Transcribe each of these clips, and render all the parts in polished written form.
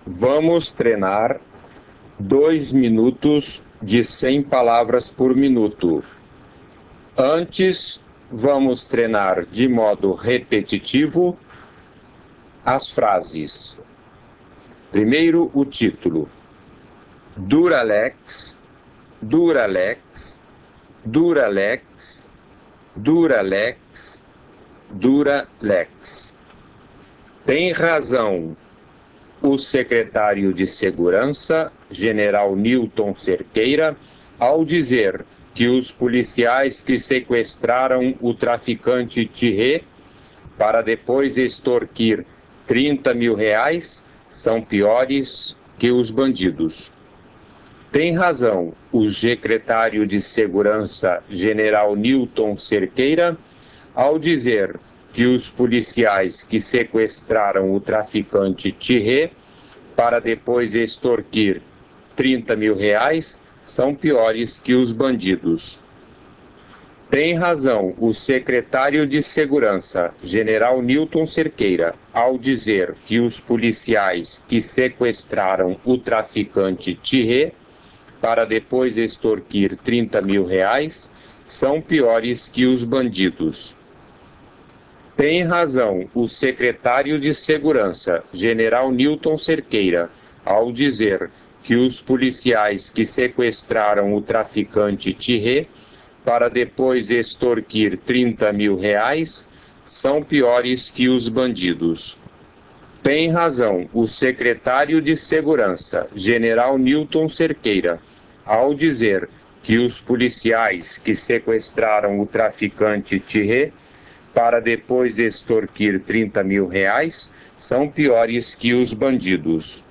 Vamos treinar 2 minutos de 100 palavras por minuto. Antes, vamos treinar de modo repetitivo as frases. Primeiro, o título. Duralex, Duralex, Duralex, Duralex, Duralex. Tem razão o secretário de Segurança, General Newton Cerqueira, ao dizer que os policiais que sequestraram o traficante Thierry para depois extorquir 30 mil reais são piores que os bandidos. Tem razão o secretário de Segurança, General Newton Cerqueira, ao dizer que os policiais que sequestraram o traficante Thierry para depois extorquir 30 mil reais são piores que os bandidos. Tem razão o secretário de Segurança, General Newton Cerqueira, ao dizer que os policiais que sequestraram o traficante Thierry para depois extorquir 30 mil reais são piores que os bandidos. Tem razão o secretário de Segurança, General Newton Cerqueira, ao dizer que os policiais que sequestraram o traficante Thierry para depois extorquir 30 mil reais são piores que os bandidos. Tem razão o secretário de Segurança, General Newton Cerqueira, ao dizer que os policiais que sequestraram o traficante Thierry para depois extorquir 30 mil reais são piores que os bandidos.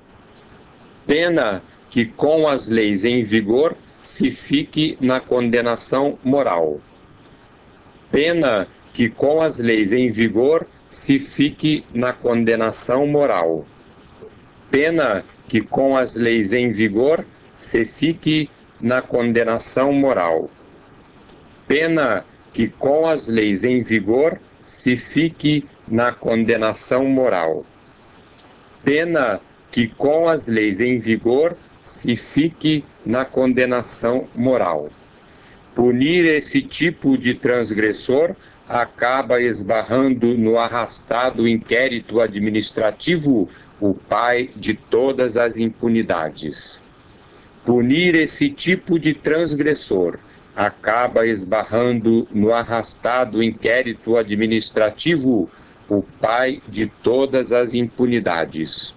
Pena que com as leis em vigor se fique na condenação moral. Pena que com as leis em vigor se fique na condenação moral. Pena que com as leis em vigor se fique na condenação moral. Pena que com as leis em vigor se fique na condenação moral. Pena que com as leis em vigor se fique na condenação moral. Punir esse tipo de transgressor acaba esbarrando no arrastado inquérito administrativo, o pai de todas as impunidades. Punir esse tipo de transgressor acaba esbarrando no arrastado inquérito administrativo, o pai de todas as impunidades.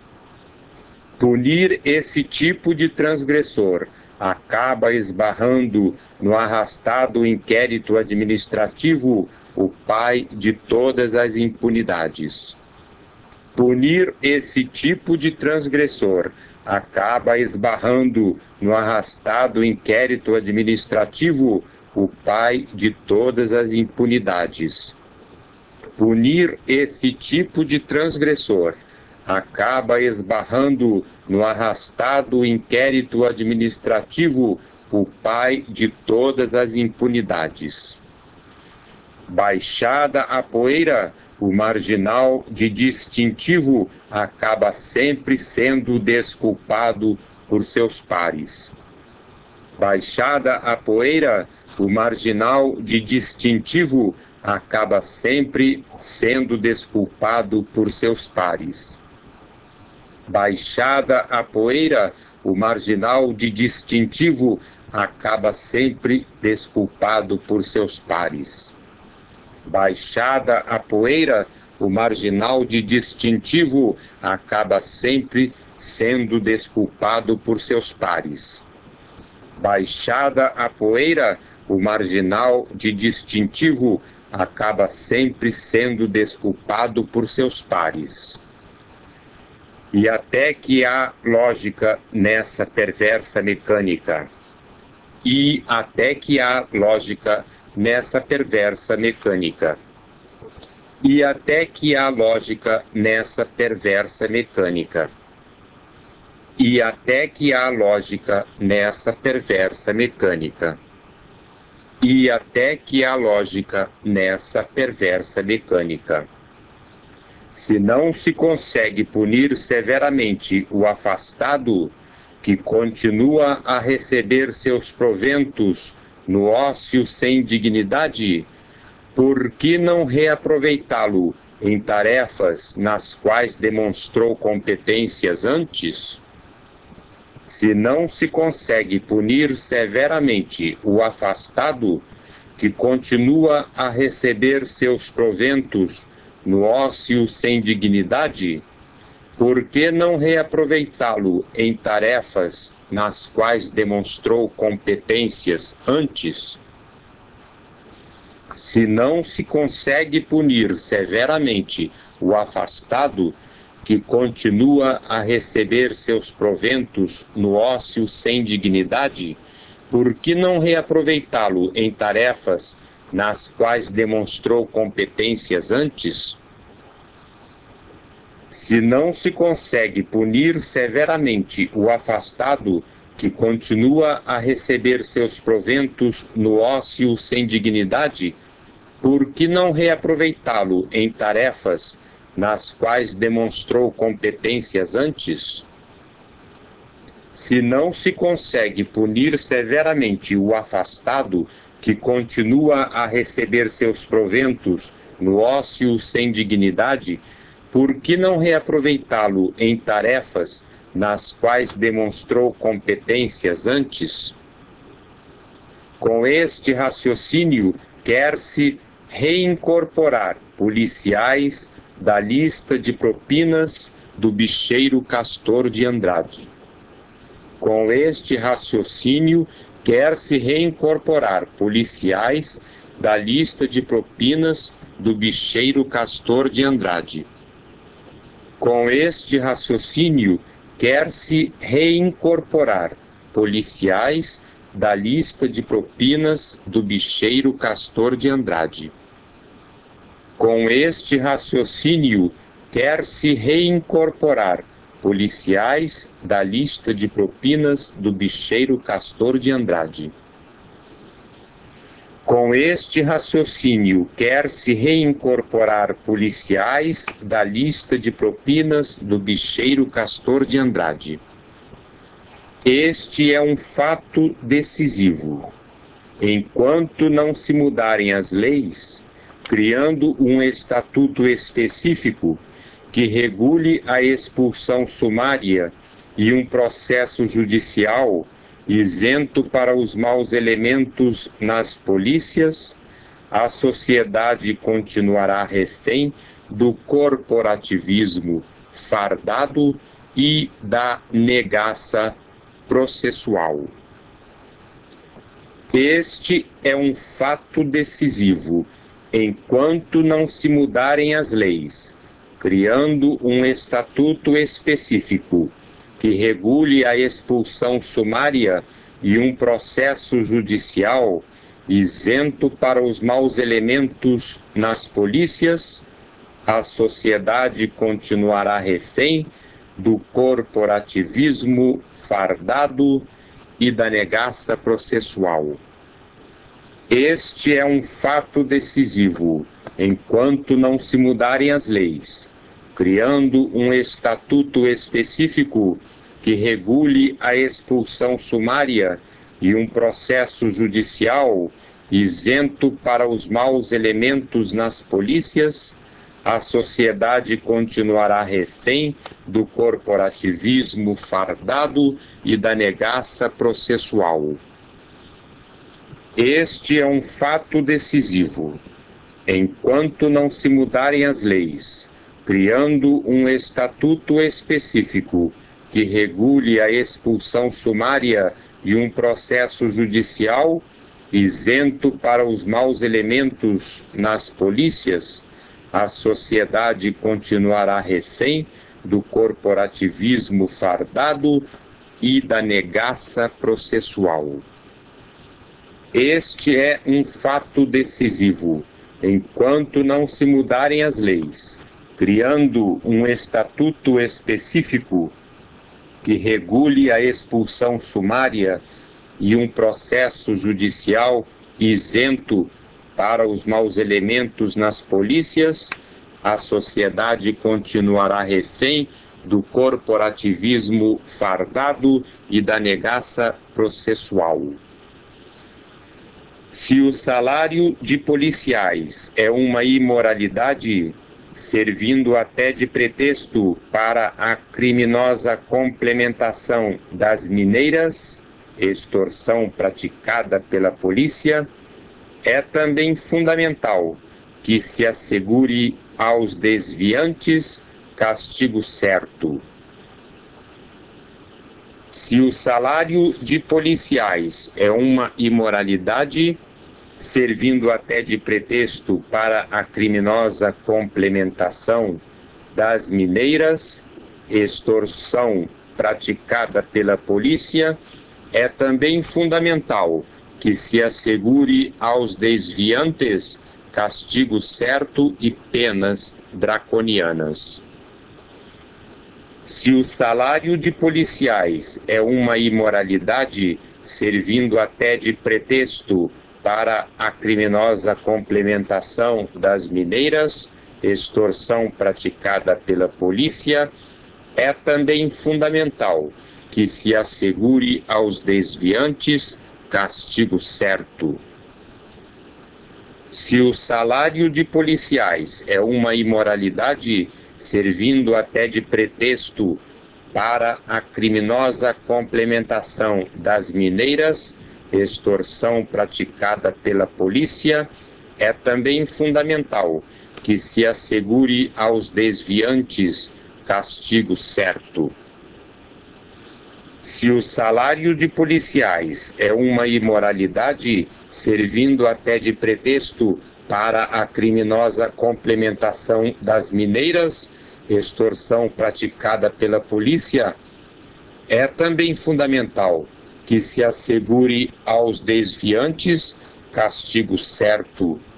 Punir esse tipo de transgressor acaba esbarrando no arrastado inquérito administrativo, o pai de todas as impunidades. Punir esse tipo de transgressor acaba esbarrando no arrastado inquérito administrativo, o pai de todas as impunidades. Punir esse tipo de transgressor acaba esbarrando no arrastado inquérito administrativo, o pai de todas as impunidades. Baixada a poeira, o marginal de distintivo acaba sempre sendo desculpado por seus pares. Baixada a poeira, o marginal de distintivo acaba sempre sendo desculpado por seus pares. Baixada a poeira, o marginal de distintivo acaba sempre desculpado por seus pares. Baixada a poeira, o marginal de distintivo acaba sempre sendo desculpado por seus pares. Baixada a poeira, o marginal de distintivo acaba sempre sendo desculpado por seus pares. E até que há lógica nessa perversa mecânica. E até que há lógica nessa perversa mecânica. E até que há lógica nessa perversa mecânica. E até que há lógica nessa perversa mecânica. E até que há lógica nessa perversa mecânica. Se não se consegue punir severamente o afastado, que continua a receber seus proventos no ócio sem dignidade, por que não reaproveitá-lo em tarefas nas quais demonstrou competências antes? Se não se consegue punir severamente o afastado, que continua a receber seus proventos no ócio sem dignidade, por que não reaproveitá-lo em tarefas nas quais demonstrou competências antes? Se não se consegue punir severamente o afastado, que continua a receber seus proventos no ócio sem dignidade, por que não reaproveitá-lo em tarefas nas quais demonstrou competências antes? Se não se consegue punir severamente o afastado, que continua a receber seus proventos no ócio sem dignidade, por que não reaproveitá-lo em tarefas nas quais demonstrou competências antes? Se não se consegue punir severamente o afastado, que continua a receber seus proventos no ócio sem dignidade, por que não reaproveitá-lo em tarefas nas quais demonstrou competências antes? Com este raciocínio, quer-se reincorporar policiais da lista de propinas do bicheiro Castor de Andrade. Com este raciocínio, quer-se reincorporar policiais da lista de propinas do bicheiro Castor de Andrade. Com este raciocínio, quer-se reincorporar policiais da lista de propinas do bicheiro Castor de Andrade. Com este raciocínio, quer-se reincorporar policiais da lista de propinas do bicheiro Castor de Andrade. Com este raciocínio, quer-se reincorporar policiais da lista de propinas do bicheiro Castor de Andrade. Este é um fato decisivo. Enquanto não se mudarem as leis, criando um estatuto específico que regule a expulsão sumária e um processo judicial isento para os maus elementos nas polícias, a sociedade continuará refém do corporativismo fardado e da negaça processual. Este é um fato decisivo. Enquanto não se mudarem as leis, criando um estatuto específico que regule a expulsão sumária e um processo judicial isento para os maus elementos nas polícias, a sociedade continuará refém do corporativismo fardado e da negaça processual. Este é um fato decisivo. Enquanto não se mudarem as leis, criando um estatuto específico que regule a expulsão sumária e um processo judicial isento para os maus elementos nas polícias, a sociedade continuará refém do corporativismo fardado e da negaça processual. Este é um fato decisivo. Enquanto não se mudarem as leis, criando um estatuto específico que regule a expulsão sumária e um processo judicial isento para os maus elementos nas polícias, a sociedade continuará refém do corporativismo fardado e da negaça processual. Este é um fato decisivo. Enquanto não se mudarem as leis, criando um estatuto específico que regule a expulsão sumária e um processo judicial isento para os maus elementos nas polícias, a sociedade continuará refém do corporativismo fardado e da negaça processual. Se o salário de policiais é uma imoralidade, servindo até de pretexto para a criminosa complementação das mineiras, extorsão praticada pela polícia, é também fundamental que se assegure aos desviantes castigo certo. Se o salário de policiais é uma imoralidade, servindo até de pretexto para a criminosa complementação das mineiras, extorsão praticada pela polícia, é também fundamental que se assegure aos desviantes castigo certo e penas draconianas. Se o salário de policiais é uma imoralidade, servindo até de pretexto para a criminosa complementação das mineiras, extorsão praticada pela polícia, é também fundamental que se assegure aos desviantes castigo certo. Se o salário de policiais é uma imoralidade, servindo até de pretexto para a criminosa complementação das mineiras, extorsão praticada pela polícia, é também fundamental que se assegure aos desviantes castigo certo. Se o salário de policiais é uma imoralidade, servindo até de pretexto para a criminosa complementação das mineiras, extorsão praticada pela polícia, é também fundamental que se assegure aos desviantes castigo certo.